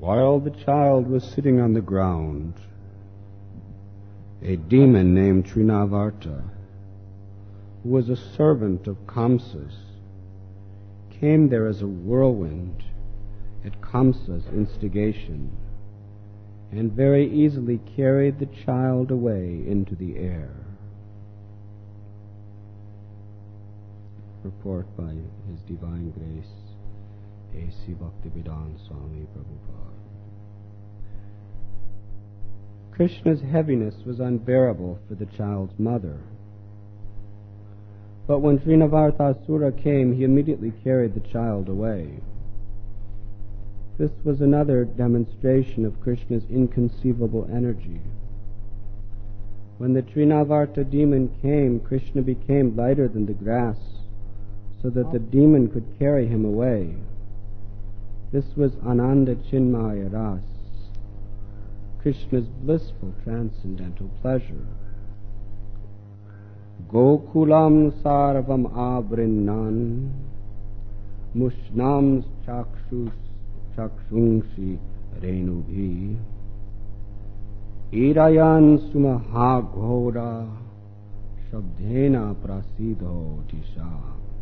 While the child was sitting on the ground, a demon named Trinavarta, who was a servant of Kamsa's, came there as a whirlwind at Kamsa's instigation, and very easily carried the child away into the air. Report by His Divine Grace, A.C. Bhaktivedanta Swami Prabhupada. Krishna's heaviness was unbearable for the child's mother. But when Trinavartasura came, he immediately carried the child away. This was another demonstration of Krishna's inconceivable energy. When the Trinavarta demon came, Krishna became lighter than the grass, so that the demon could carry him away. This was Ananda Chinmaya Ras, Krishna's blissful transcendental pleasure. Gokulam sarvam abrinnan mushnam chakshungshi renubhi irayan sumahaghora shabdhena prasidho disha.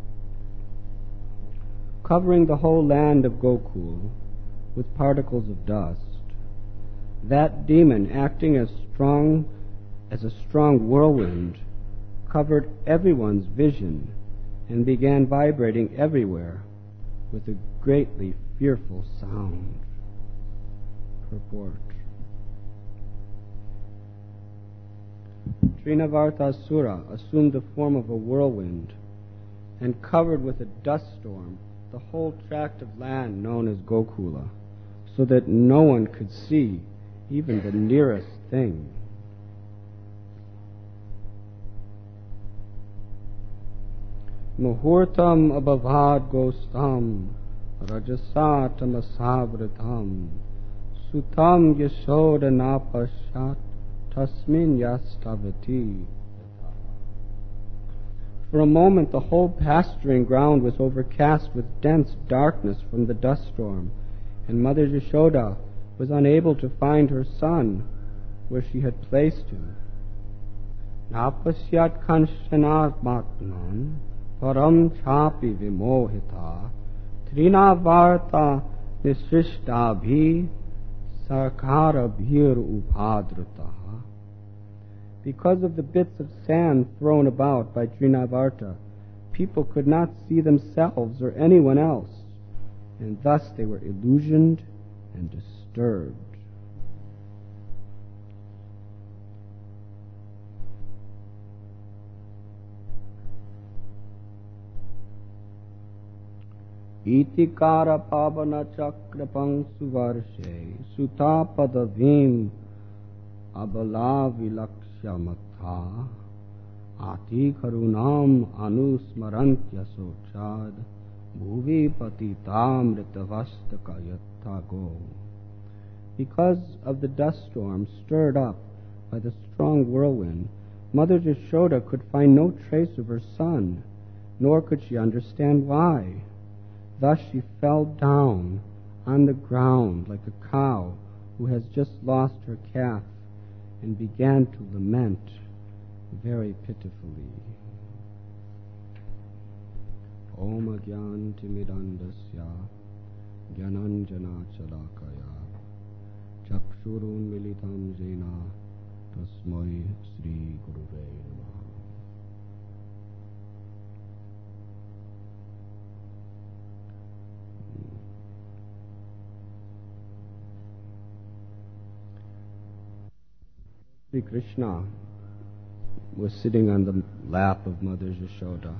Covering the whole land of Gokul with particles of dust, that demon, acting as a strong whirlwind, covered everyone's vision and began vibrating everywhere with a greatly fearful sound. Purport. Trinavartasura assumed the form of a whirlwind and covered with a dust storm the whole tract of land known as Gokula, so that no one could see even the nearest thing. Muhurtam abhavad gostam rajasatam asavratam sutam yashoda napashat tasmin yastavati. For a moment the whole pasturing ground was overcast with dense darkness from the dust storm, and Mother Yashoda was unable to find her son where she had placed him. Napasyat kanshanatmatman param chapi vimohita trinavarta nisishtabhi sarkarabhir upadritaha. Because of the bits of sand thrown about by Trinavarta, people could not see themselves or anyone else, and thus they were illusioned and disturbed. Itikara pavana chakrapang suvarshe sutapadavim abala vilakshamatha ati karunam anusmarantya sochad bhuvi patitam ritavastakayathago. Because of the dust storm stirred up by the strong whirlwind, Mother Yashoda could find no trace of her son, nor could she understand why. Thus she fell down on the ground like a cow who has just lost her calf, and began to lament very pitifully. Om Agyantimidandasya Gyananjana Chalakaya Chakshurun Militam Jena Tasmai Sri Guruve Namaha. Sri Krishna was sitting on the lap of Mother Yashoda.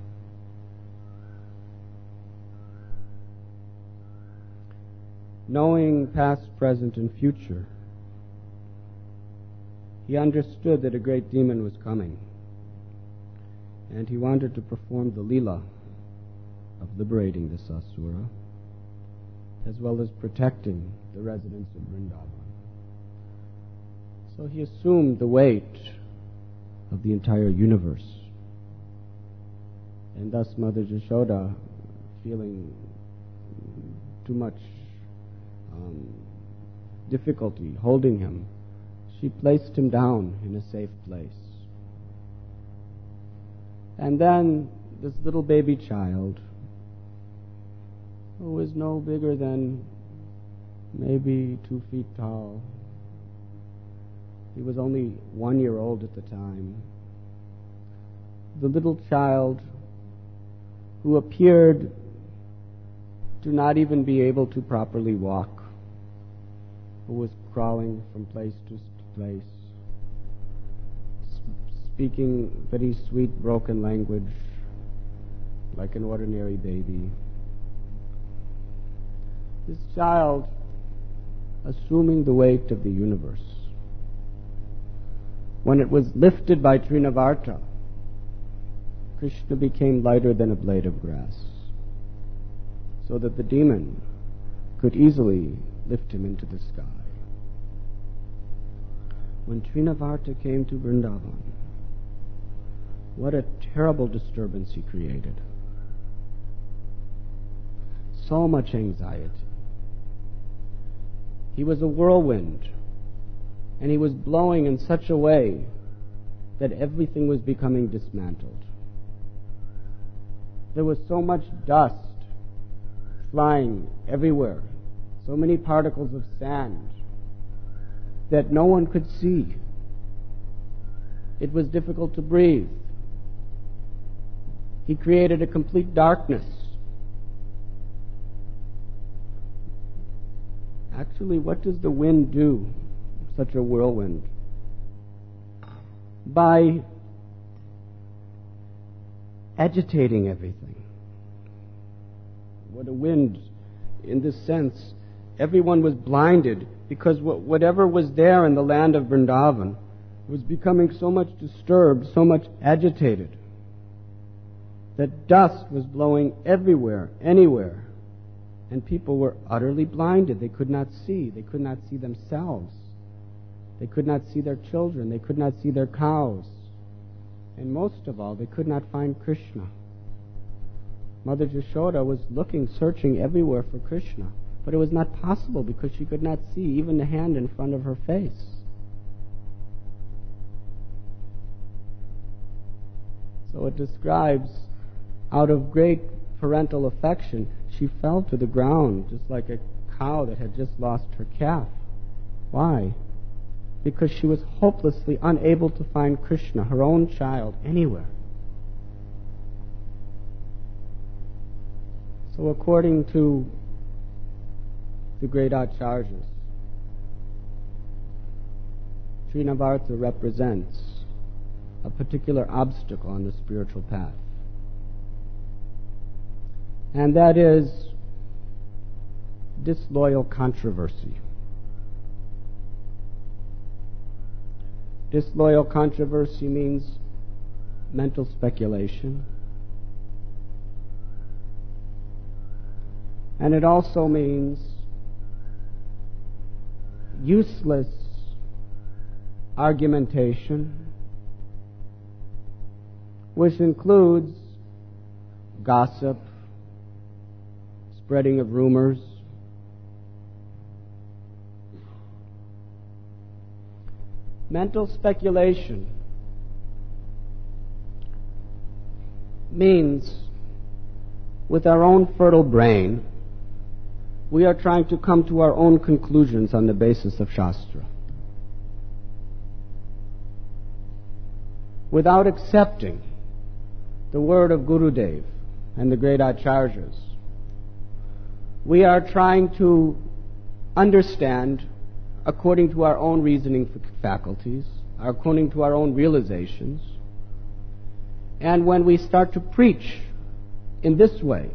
Knowing past, present, and future, he understood that a great demon was coming, and he wanted to perform the Leela of liberating this Asura, as well as protecting the residents of Vrindavan. So he assumed the weight of the entire universe. And thus Mother Yashoda, feeling too much difficulty holding him, she placed him down in a safe place. And then this little baby child, who was no bigger than maybe 2 feet tall, he was only 1 year old at the time, the little child who appeared to not even be able to properly walk, who was crawling from place to place, speaking very sweet broken language like an ordinary baby. This child, assuming the weight of the universe, when it was lifted by Trinavarta, Krishna became lighter than a blade of grass, so that the demon could easily lift him into the sky. When Trinavarta came to Vrindavan, what a terrible disturbance he created. So much anxiety. He was a whirlwind, and he was blowing in such a way that everything was becoming dismantled. There was so much dust flying everywhere, so many particles of sand that no one could see. It was difficult to breathe. He created a complete darkness. Actually, what does the wind do, such a whirlwind? By agitating everything. What a wind, in this sense, everyone was blinded because whatever was there in the land of Vrindavan was becoming so much disturbed, so much agitated, that dust was blowing everywhere, anywhere, and people were utterly blinded. They could not see. They could not see themselves. They could not see their children. They could not see their cows. And most of all, they could not find Krishna. Mother Jashoda was looking, searching everywhere for Krishna, but it was not possible because she could not see even the hand in front of her face. So it describes, out of great parental affection, she fell to the ground just like a cow that had just lost her calf. Why? Because she was hopelessly unable to find Krishna, her own child, anywhere. So according to the great Acharyas, Trinavarta represents a particular obstacle on the spiritual path. And that is disloyal controversy. Disloyal controversy means mental speculation. And it also means useless argumentation, which includes gossip, spreading of rumors. Mental speculation means, with our own fertile brain, we are trying to come to our own conclusions on the basis of Shastra, without accepting the word of Gurudev and the great Acharyas. We are trying to understand according to our own reasoning faculties, according to our own realizations. And when we start to preach in this way,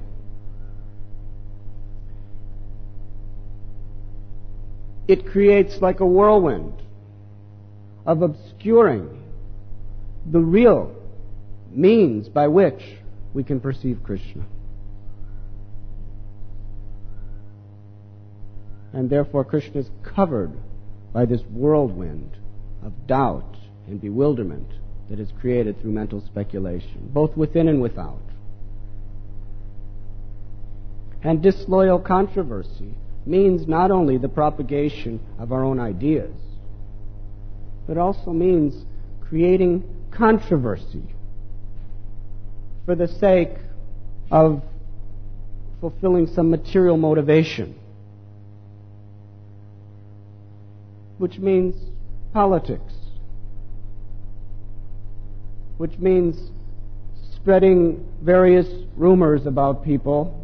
it creates like a whirlwind of obscuring the real means by which we can perceive Krishna. And therefore Krishna is covered by this whirlwind of doubt and bewilderment that is created through mental speculation, both within and without. And disloyal controversy means not only the propagation of our own ideas, but also means creating controversy for the sake of fulfilling some material motivation, which means politics, which means spreading various rumors about people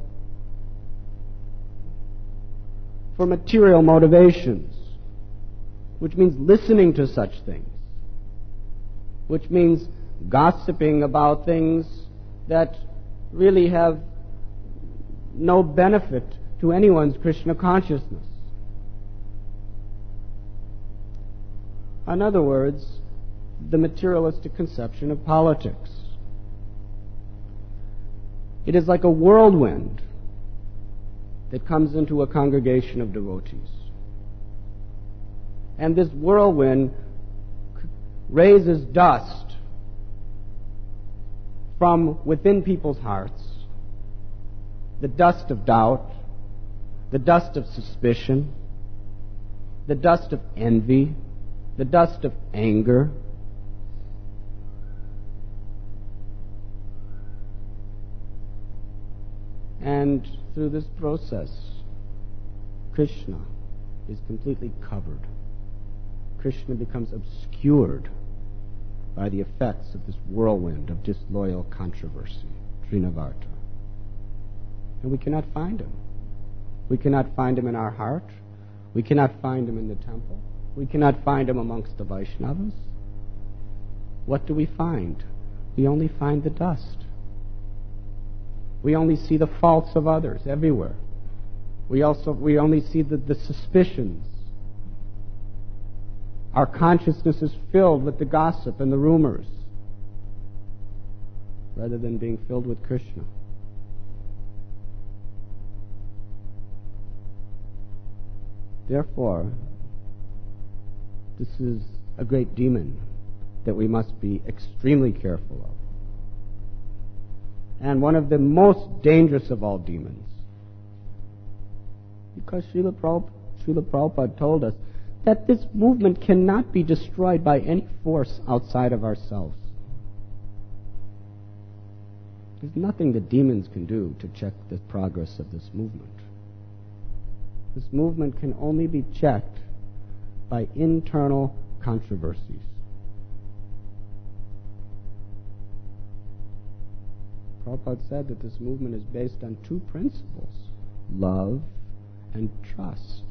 for material motivations, which means listening to such things, which means gossiping about things that really have no benefit to anyone's Krishna consciousness. In other words, the materialistic conception of politics. It is like a whirlwind that comes into a congregation of devotees. And this whirlwind raises dust from within people's hearts, the dust of doubt, the dust of suspicion, the dust of envy, the dust of anger. And through this process, Krishna is completely covered. Krishna becomes obscured by the effects of this whirlwind of disloyal controversy, Trinavarta. And we cannot find him. We cannot find him in our heart. We cannot find him in the temple. We cannot find him amongst the Vaishnavas. What do we find? We only find the dust. We only see the faults of others everywhere. We only see the suspicions. Our consciousness is filled with the gossip and the rumors, rather than being filled with Krishna. Therefore, this is a great demon that we must be extremely careful of. And one of the most dangerous of all demons. Because Srila Prabhupada told us that this movement cannot be destroyed by any force outside of ourselves. There's nothing that demons can do to check the progress of this movement. This movement can only be checked by internal controversies. Prabhupada said that this movement is based on two principles, love and trust.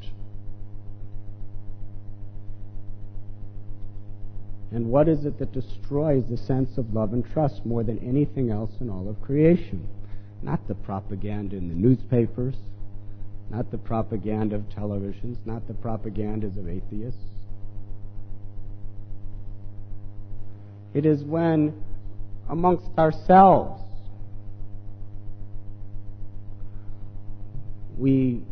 And what is it that destroys the sense of love and trust more than anything else in all of creation? Not the propaganda in the newspapers, not the propaganda of televisions, not the propagandas of atheists. It is when amongst ourselves we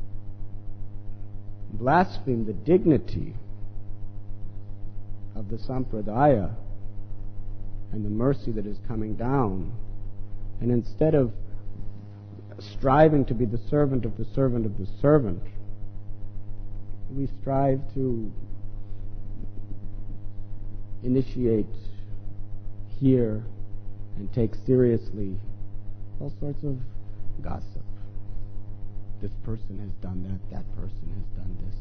blaspheme the dignity of the sampradaya and the mercy that is coming down, and instead of striving to be the servant of the servant of the servant, we strive to initiate, hear, and take seriously all sorts of gossip. This person has done that, that person has done this.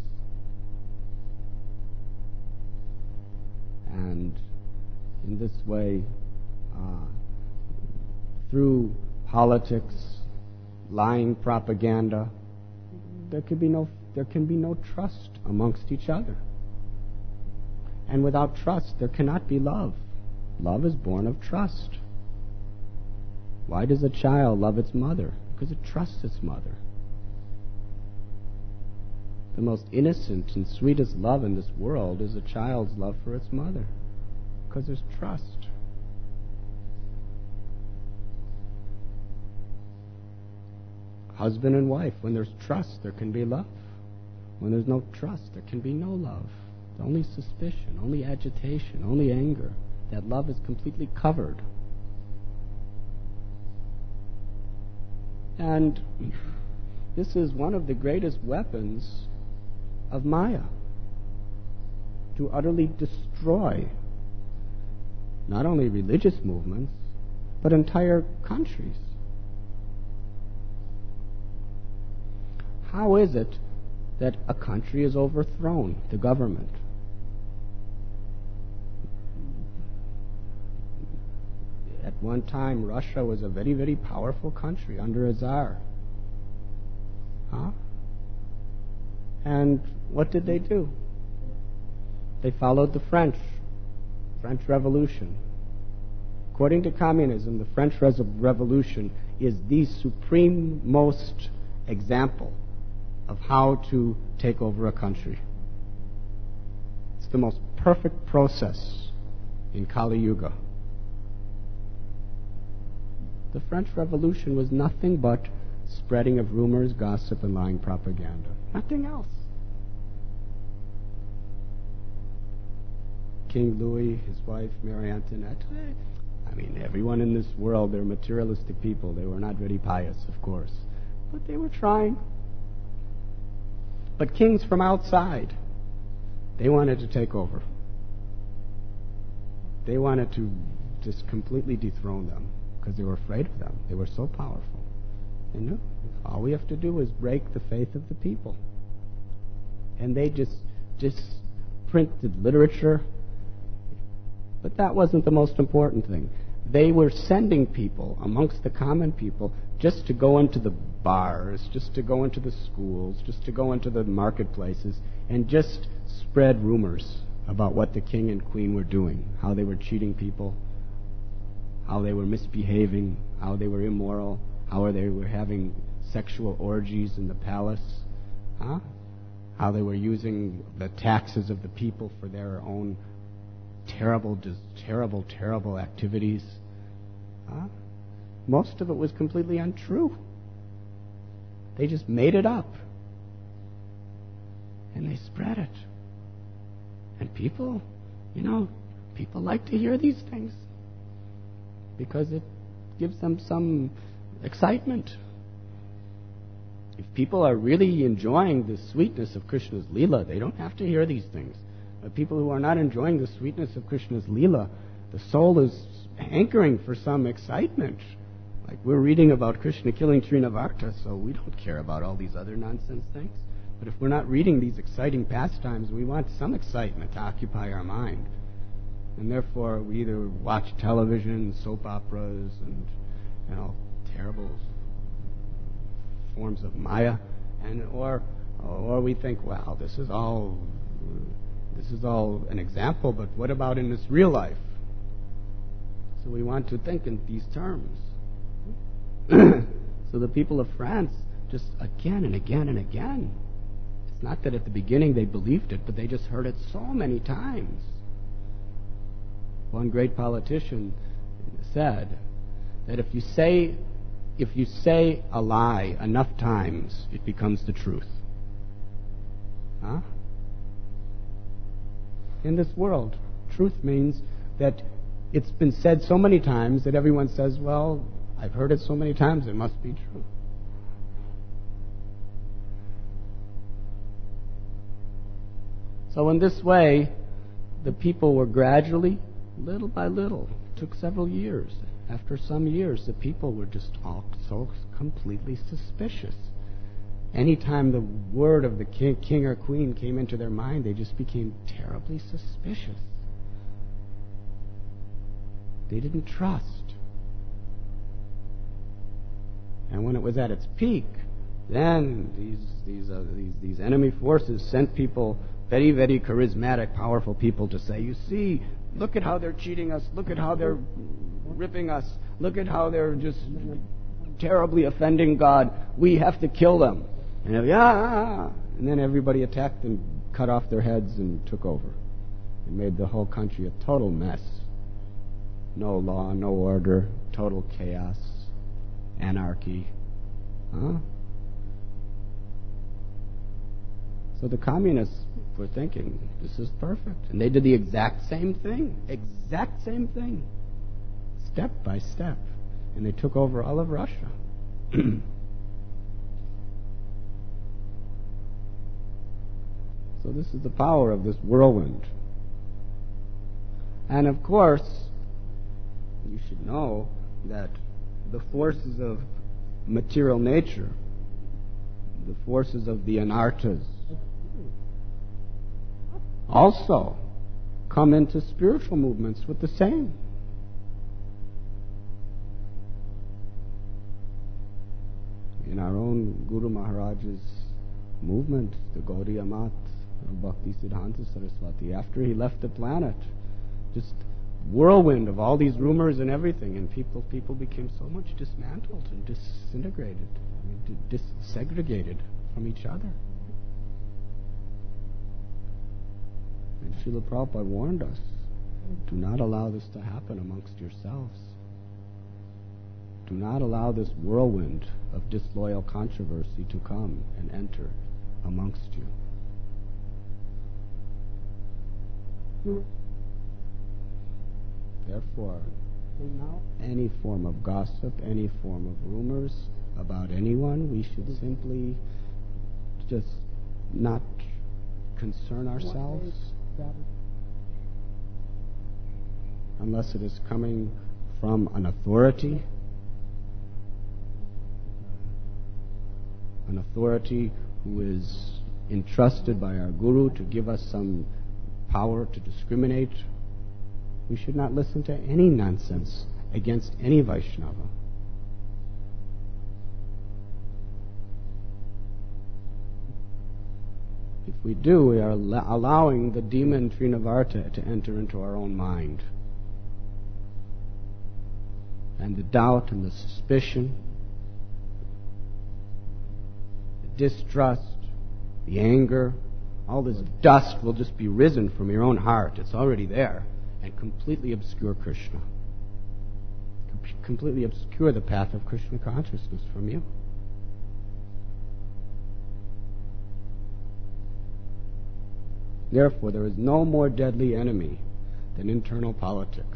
And in this way, through politics, lying propaganda, there can be no trust amongst each other. And without trust, there cannot be love. Love is born of trust. Why does a child love its mother? Because it trusts its mother. The most innocent and sweetest love in this world is a child's love for its mother, because there's trust. Husband and wife, when there's trust, there can be love. When there's no trust, there can be no love. Only suspicion, only agitation, only anger. That love is completely covered. And This is one of the greatest weapons of Maya, to utterly destroy not only religious movements, but entire countries. How is it that a country is overthrown, the government? At one time, Russia was a very, very powerful country under a czar. And what did they do? They followed the French Revolution. According to communism, the French Revolution is the supreme most example of how to take over a country. It's the most perfect process in Kali Yuga. The French Revolution was nothing but spreading of rumors, gossip, and lying propaganda. Nothing else. King Louis, his wife, Marie Antoinette, everyone in this world, they're materialistic people. They were not very pious, of course. But they were trying. But kings from outside, they wanted to take over. They wanted to just completely dethrone them because they were afraid of them. They were so powerful. They knew all we have to do is break the faith of the people. And they just printed literature. But that wasn't the most important thing. They were sending people amongst the common people just to go into the bars, just to go into the schools, just to go into the marketplaces, and just spread rumors about what the king and queen were doing, how they were cheating people, how they were misbehaving, how they were immoral, how they were having sexual orgies in the palace, how they were using the taxes of the people for their own terrible activities. Most of it was completely untrue. They just made it up. And they spread it. And people like to hear these things because it gives them some excitement. If people are really enjoying the sweetness of Krishna's Leela, they don't have to hear these things. But people who are not enjoying the sweetness of Krishna's Leela, the soul is hankering for some excitement. Like we're reading about Krishna killing Trinavarta, so we don't care about all these other nonsense things. But if we're not reading these exciting pastimes, we want some excitement to occupy our mind. And therefore, we either watch television, soap operas, and terrible forms of Maya, or we think, wow, this is all an example, but what about in this real life? So we want to think in these terms. So the people of France, just again and again and again, it's not that at the beginning they believed it, but they just heard it so many times. One great politician said that if you say a lie enough times, it becomes the truth. In this world, truth means that it's been said so many times that everyone says, well, I've heard it so many times, it must be true. So in this way, the people were gradually, little by little, it took several years. After some years, the people were just all so completely suspicious. Anytime the word of the king or queen came into their mind, they just became terribly suspicious. They didn't trust. And when it was at its peak, then these enemy forces sent people, very, very charismatic, powerful people, to say, you see, look at how they're cheating us, look at how they're ripping us, look at how they're just terribly offending God. We have to kill them. And and then everybody attacked and cut off their heads and took over. It made the whole country a total mess. No law, no order, total chaos, anarchy. So the communists were thinking, this is perfect. And they did the exact same thing. Step by step. And they took over all of Russia. So this is the power of this whirlwind. And of course, you should know that the forces of material nature, the forces of the anarthas, also come into spiritual movements with the same. In our own Guru Maharaj's movement, the Gaudiya Math of Bhakti Siddhanta Saraswati, after he left the planet, just whirlwind of all these rumors and everything, and people became so much dismantled and disintegrated, segregated from each other. And Srila Prabhupada warned us, do not allow this to happen amongst yourselves. Do not allow this whirlwind of disloyal controversy to come and enter amongst you. Therefore, any form of gossip, any form of rumors about anyone, we should simply just not concern ourselves unless it is coming from an authority who is entrusted by our Guru to give us some power to discriminate. We should not listen to any nonsense against any Vaishnava. If we do, we are allowing the demon Trinavarta to enter into our own mind. And the doubt and the suspicion, the distrust, the anger, all this dust will just be risen from your own heart. It's already there. And completely obscure Krishna. Completely obscure the path of Krishna consciousness from you. Therefore, there is no more deadly enemy than internal politics.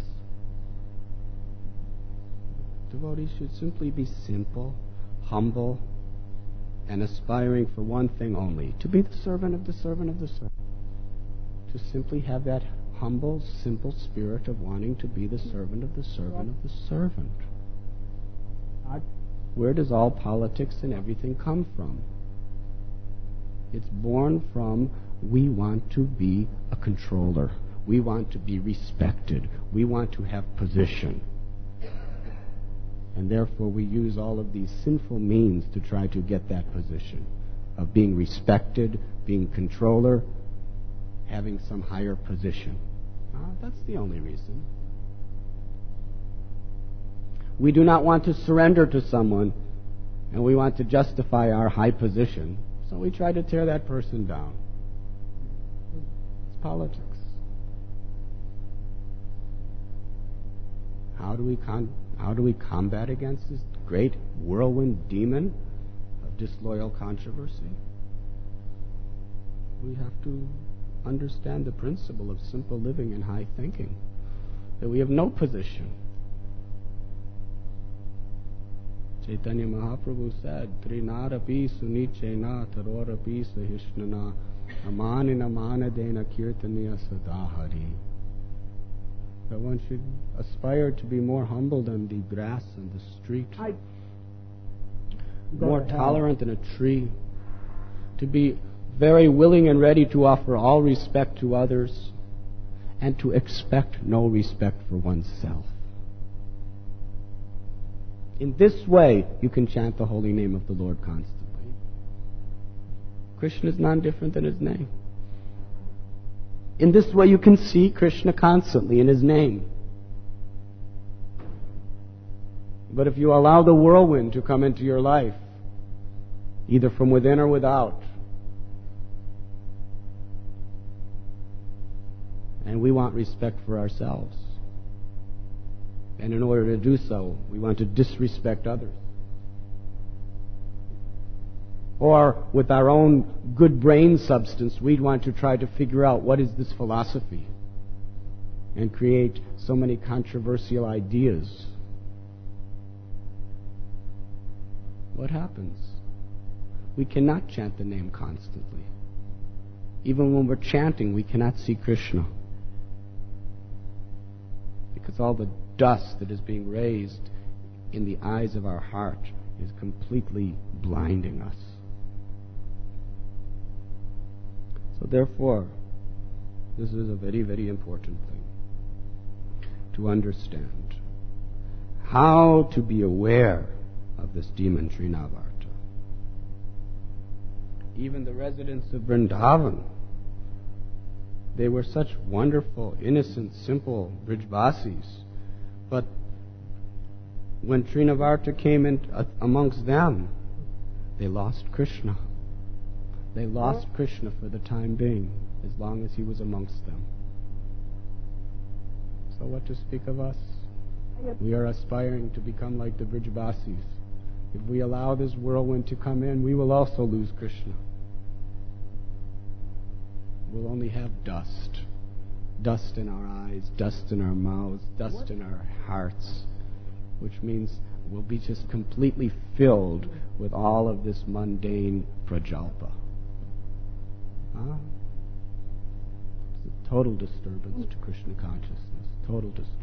Devotees should simply be simple, humble, and aspiring for one thing only, to be the servant of the servant of the servant. To simply have that humble, simple spirit of wanting to be the servant of the servant of the servant. Where does all politics and everything come from? It's born from we want to be a controller. We want to be respected. We want to have position. And therefore we use all of these sinful means to try to get that position of being respected, being controller, having some higher position. That's the only reason. We do not want to surrender to someone, and we want to justify our high position, so we try to tear that person down. It's politics. How do we combat against this great whirlwind demon of disloyal controversy? We have to understand the principle of simple living and high thinking, that we have no position. Chaitanya Mahaprabhu said, Trinarapi sunichena tarorapi sahishnana amanina manadena kirtaniya sadahari. That one should aspire to be more humble than the grass and the street, more tolerant than a tree, to be very willing and ready to offer all respect to others, and to expect no respect for oneself. In this way, you can chant the holy name of the Lord constantly. Krishna is none different than his name. In this way, you can see Krishna constantly in his name. But if you allow the whirlwind to come into your life, either from within or without, and we want respect for ourselves, and in order to do so, we want to disrespect others, or with our own good brain substance, we'd want to try to figure out what is this philosophy and create so many controversial ideas. What happens? We cannot chant the name constantly. Even when we're chanting, we cannot see Krishna. Because all the dust that is being raised in the eyes of our heart is completely blinding us. So therefore, this is a very, very important thing to understand. How to be aware of this demon Trinavarta. Even the residents of Vrindavan, they were such wonderful, innocent, simple Brijvasis. But when Trinavarta came in amongst them, they lost Krishna. They lost Krishna for the time being, as long as he was amongst them. So what to speak of us? We are aspiring to become like the Brijvasis. If we allow this whirlwind to come in, we will also lose Krishna. We'll only have dust. Dust in our eyes, dust in our mouths, dust in our hearts, which means we'll be just completely filled with all of this mundane prajalpa. It's a total disturbance to Krishna consciousness. Total disturbance.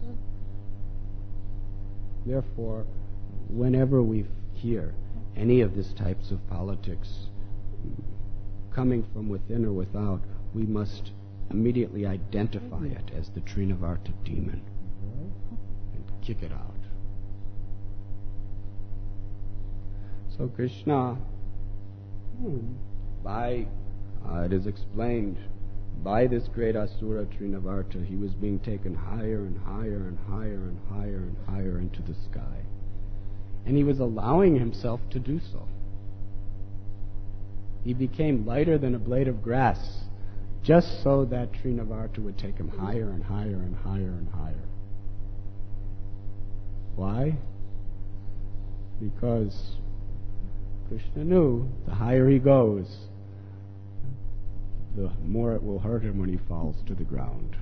Therefore, whenever we hear any of these types of politics coming from within or without, we must immediately identify it as the Trinavarta demon and kick it out. So Krishna, it is explained, by this great Asura Trinavarta, he was being taken higher and higher and higher and higher and higher into the sky. And he was allowing himself to do so. He became lighter than a blade of grass, just so that Trinavarta would take him higher and higher and higher and higher. Why? Because Krishna knew the higher he goes, the more it will hurt him when he falls to the ground.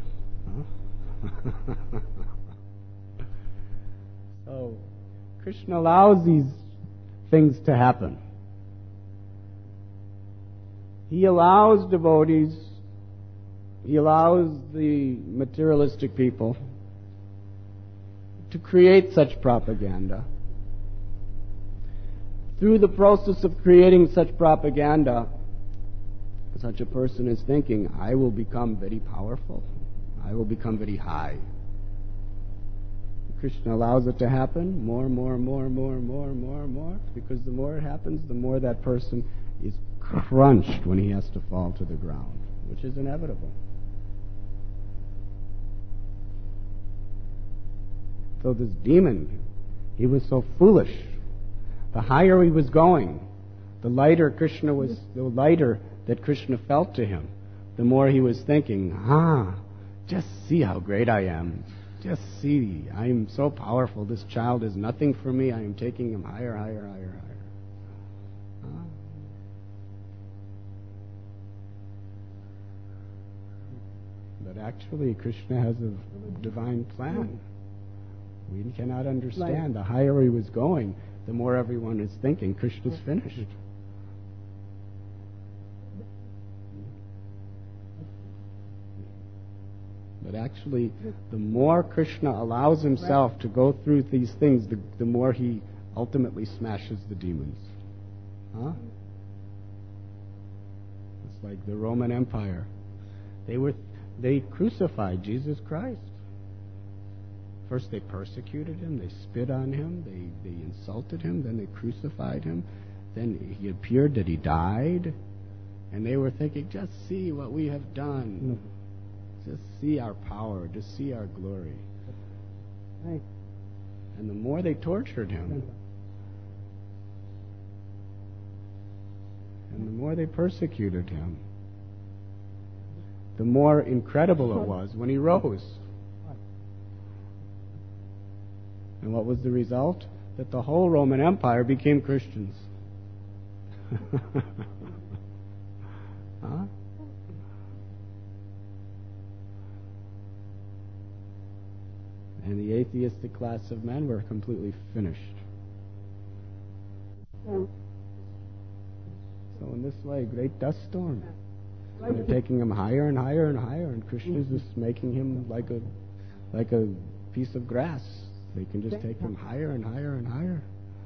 So, Krishna allows these things to happen. He allows devotees, he allows the materialistic people to create such propaganda. Through the process of creating such propaganda, such a person is thinking, I will become very powerful. I will become very high. Krishna allows it to happen more, because the more it happens, the more that person is crunched when he has to fall to the ground, which is inevitable. So this demon, he was so foolish. The higher he was going, the lighter that Krishna felt to him, the more he was thinking, just see how great I am. Just see, I am so powerful. This child is nothing for me. I am taking him higher, higher, higher, higher. But actually, Krishna has a divine plan. We cannot understand. The higher he was going, the more everyone is thinking, Krishna's finished. But actually, the more Krishna allows himself to go through these things, the more he ultimately smashes the demons. It's like the Roman Empire. They crucified Jesus Christ. First they persecuted him, they spit on him, they insulted him, then they crucified him. Then he appeared that he died, and they were thinking, just see what we have done. Just see our power, just see our glory. And the more they tortured him, and the more they persecuted him, the more incredible it was when he rose. And what was the result? That the whole Roman Empire became Christians. And the atheistic class of men were completely finished. So in this way, great dust storm. And they're taking him higher and higher and higher, and Krishna is just making him like a piece of grass. They can just take him higher and higher and higher.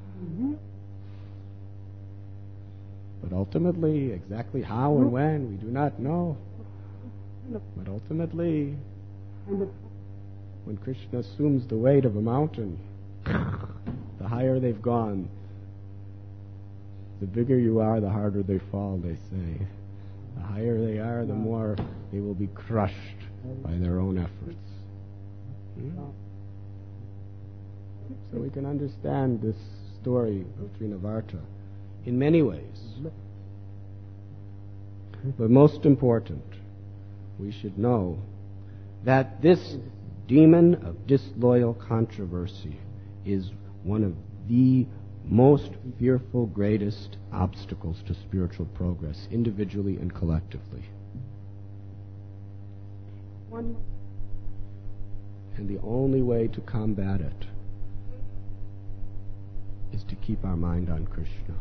But ultimately, exactly how and when, we do not know. But ultimately, when Krishna assumes the weight of a mountain, the higher they've gone, the bigger you are, the harder they fall, they say. The higher they are, the more they will be crushed by their own efforts. So we can understand this story of Trinavarta in many ways. But most important, we should know that this demon of disloyal controversy is one of the most fearful, greatest obstacles to spiritual progress, individually and collectively. And the only way to combat it is to keep our mind on Krishna,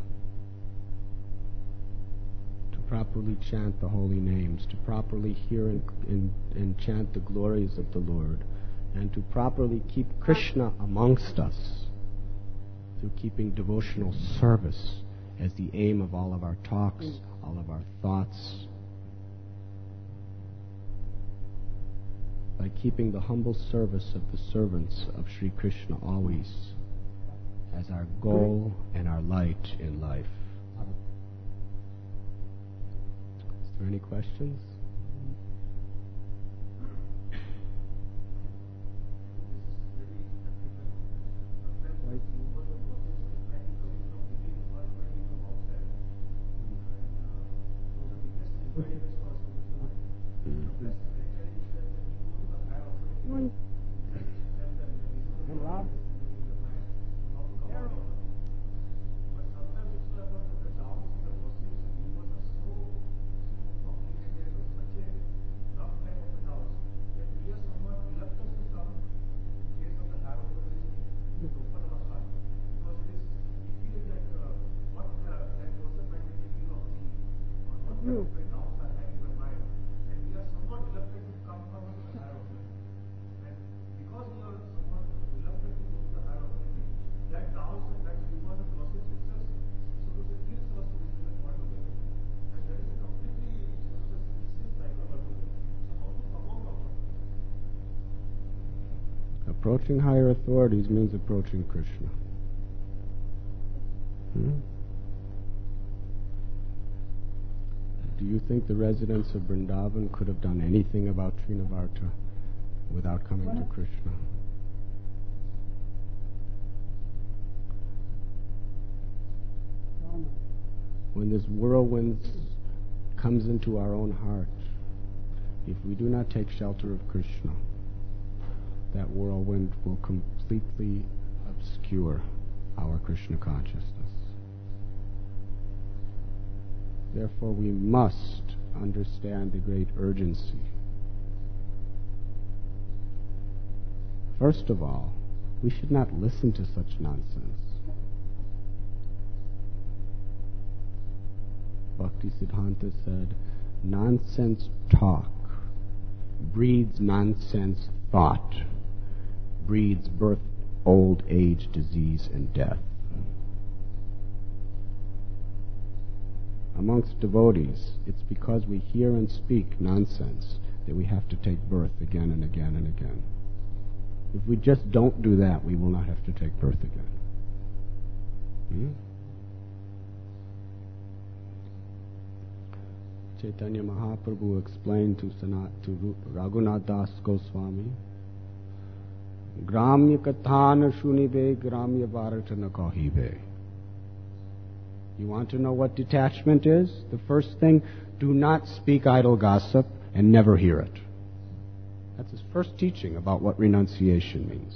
to properly chant the holy names, to properly hear and chant the glories of the Lord, and to properly keep Krishna amongst us through keeping devotional service as the aim of all of our talks, all of our thoughts, by keeping the humble service of the servants of Sri Krishna always as our goal and our light in life. Is there any questions? Approaching higher authorities means approaching Krishna. Do you think the residents of Vrindavan could have done anything about Trinavarta without coming to Krishna? When this whirlwind comes into our own heart, if we do not take shelter of Krishna, that whirlwind will completely obscure our Krishna consciousness. Therefore, we must understand the great urgency. First of all, we should not listen to such nonsense. Bhaktisiddhanta said, nonsense talk breeds nonsense thought, breeds birth, old age, disease, and death. Amongst devotees, it's because we hear and speak nonsense that we have to take birth again and again and again. If we just don't do that, we will not have to take birth again. Chaitanya Mahaprabhu explained to Raghunath Das Goswami, Gramya kathana shunibe, Gramya bharata na kahibe. You want to know what detachment is? The first thing, do not speak idle gossip and never hear it. That's his first teaching about what renunciation means.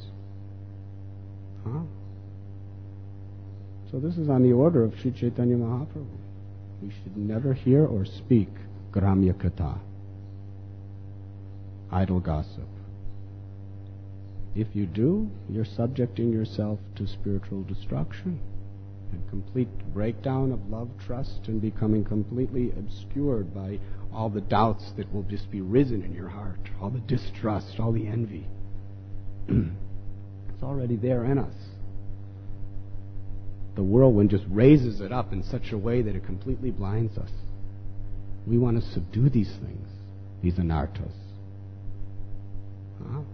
So this is on the order of Sri Chaitanya Mahaprabhu. We should never hear or speak Gramya Katha, idle gossip. If you do, you're subjecting yourself to spiritual destruction and complete breakdown of love, trust, and becoming completely obscured by all the doubts that will just be risen in your heart, all the distrust, all the envy. It's already there in us. The whirlwind just raises it up in such a way that it completely blinds us. We want to subdue these things, these anarthas. Huh?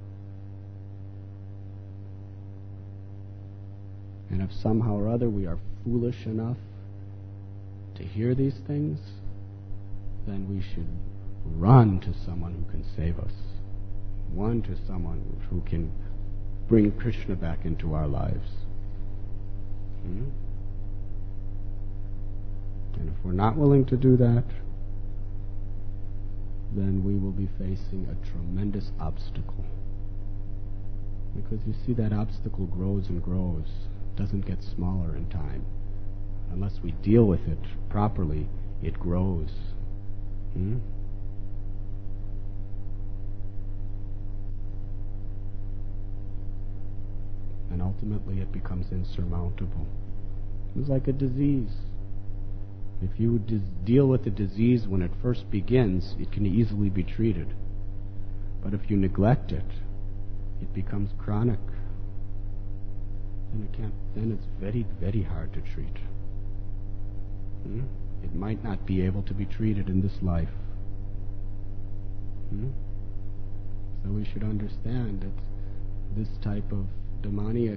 And if somehow or other we are foolish enough to hear these things, then we should run to someone who can save us. Run to someone who can bring Krishna back into our lives. And if we're not willing to do that, then we will be facing a tremendous obstacle. Because you see, that obstacle grows and grows, doesn't get smaller in time. Unless we deal with it properly, it grows. And ultimately it becomes insurmountable. It's like a disease. If you deal with the disease when it first begins, it can easily be treated. But if you neglect it, it becomes chronic. Then it's very, very hard to treat. It might not be able to be treated in this life. So we should understand that this type of demoniac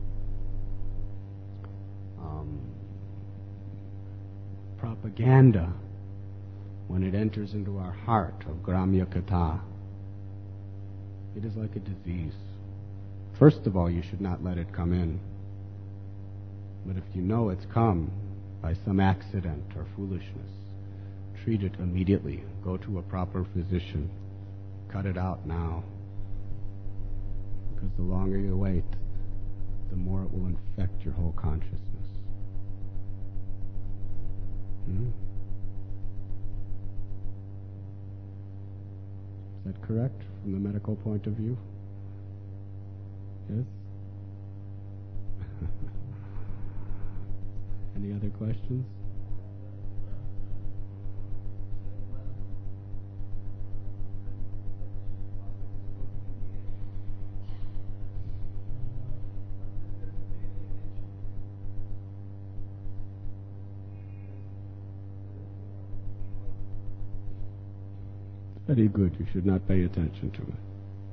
propaganda, when it enters into our heart of Gramya Katha, it is like a disease. First of all, you should not let it come in. But if you know it's come by some accident or foolishness, treat it immediately. Go to a proper physician. Cut it out now. Because the longer you wait, the more it will infect your whole consciousness. Is that correct from the medical point of view? Yes? Any other questions? Very good. You should not pay attention to it.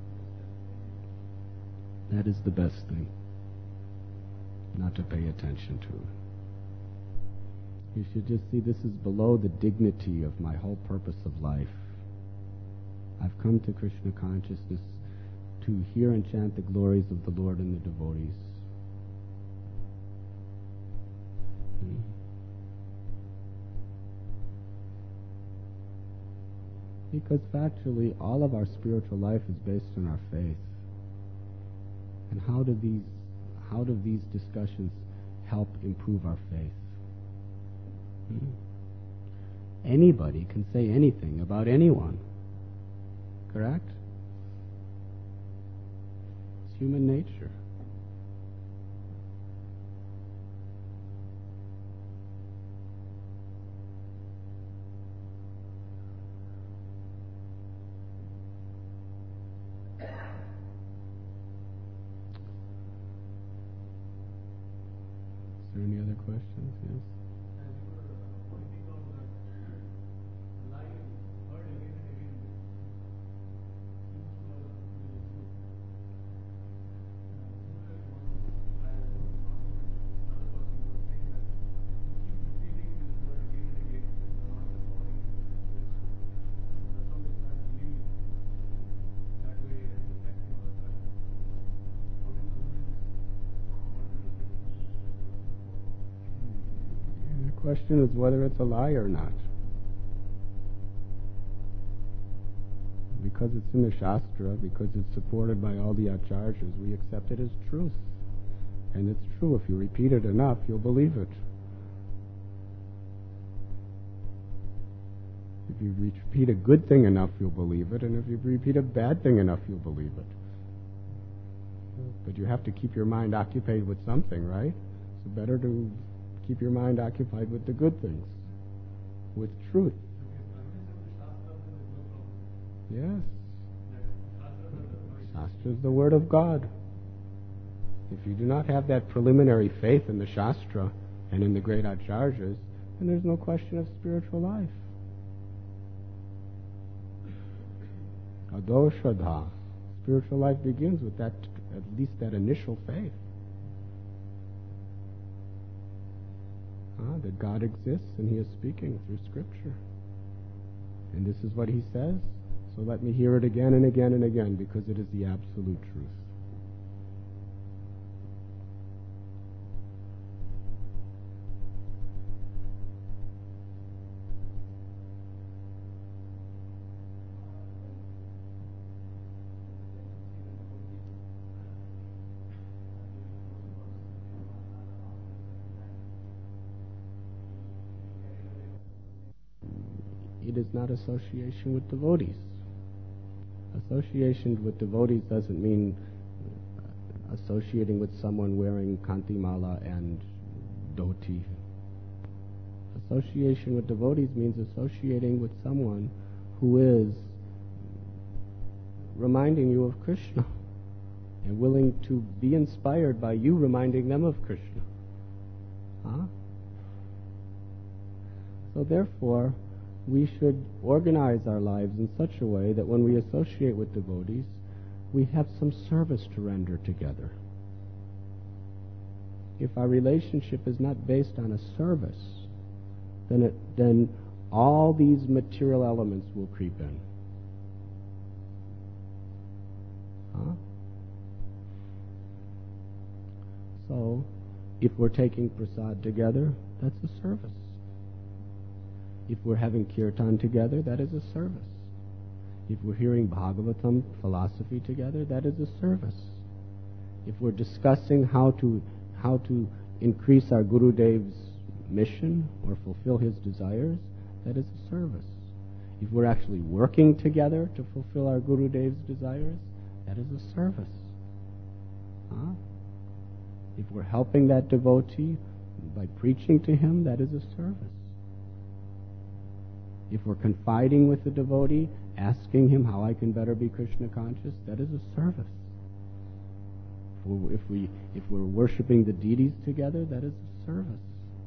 That is the best thing. Not to pay attention to it. You should just see this is below the dignity of my whole purpose of life. I've come to Krishna consciousness to hear and chant the glories of the Lord and the devotees. Because factually, all of our spiritual life is based on our faith. And how do these discussions help improve our faith? Anybody can say anything about anyone. Correct? It's human nature. Is there any other questions? Yes? The question is whether it's a lie or not. Because it's in the Shastra, because it's supported by all the acharyas, we accept it as truth. And it's true. If you repeat it enough, you'll believe it. If you repeat a good thing enough, you'll believe it. And if you repeat a bad thing enough, you'll believe it. But you have to keep your mind occupied with something, right? So better to Keep your mind occupied with the good things, with truth. Yes. Shastra is the word of God. If you do not have that preliminary faith in the Shastra and in the great Acharyas, then there's no question of spiritual life. Ado Shraddha. Spiritual life begins with that, at least that initial faith. That God exists and He is speaking through Scripture. And this is what He says, so let me hear it again and again and again, because it is the absolute truth. It is not association with devotees. Association with devotees doesn't mean associating with someone wearing kantimala and dhoti. Association with devotees means associating with someone who is reminding you of Krishna and willing to be inspired by you reminding them of Krishna. So therefore, we should organize our lives in such a way that when we associate with devotees, we have some service to render together. If our relationship is not based on a service, then all these material elements will creep in. So, if we're taking prasad together, that's a service. If we're having kirtan together, that is a service. If we're hearing Bhagavatam philosophy together, that is a service. If we're discussing how to increase our Gurudev's mission or fulfill his desires, that is a service. If we're actually working together to fulfill our Gurudev's desires, that is a service. If we're helping that devotee by preaching to him, that is a service. If we're confiding with the devotee, asking him how I can better be Krishna conscious, that is a service. If we're worshipping the deities together, that is a service.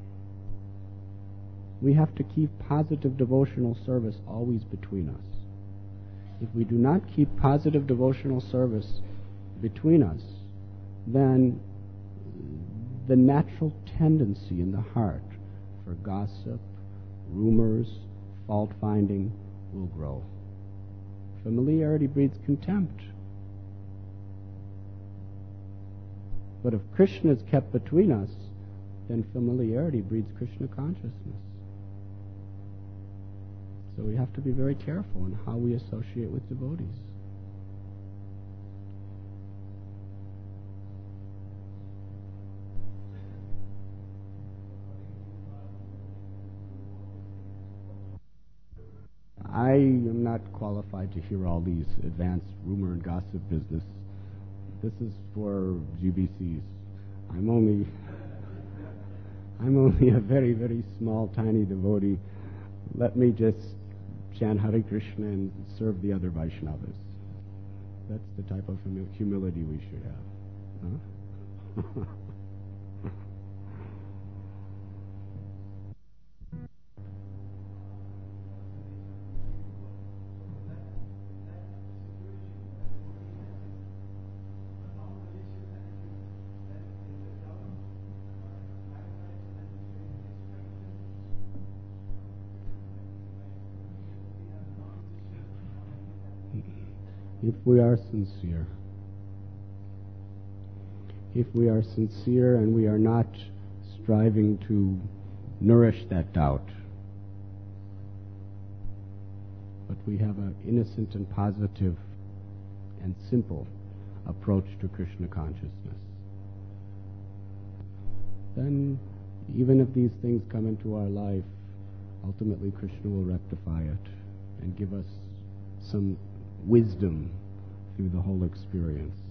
We have to keep positive devotional service always between us. If we do not keep positive devotional service between us, then the natural tendency in the heart for gossip, rumors, fault-finding will grow. Familiarity breeds contempt. But if Krishna is kept between us, then familiarity breeds Krishna consciousness. So we have to be very careful in how we associate with devotees. I am not qualified to hear all these advanced rumor and gossip business. This is for GBCs. I'm only a very, very small, tiny devotee. Let me just chant Hare Krishna and serve the other Vaishnavas. That's the type of humility we should have. Huh? If we are sincere and we are not striving to nourish that doubt, but we have an innocent and positive and simple approach to Krishna consciousness, then even if these things come into our life, ultimately Krishna will rectify it and give us some wisdom through the whole experience.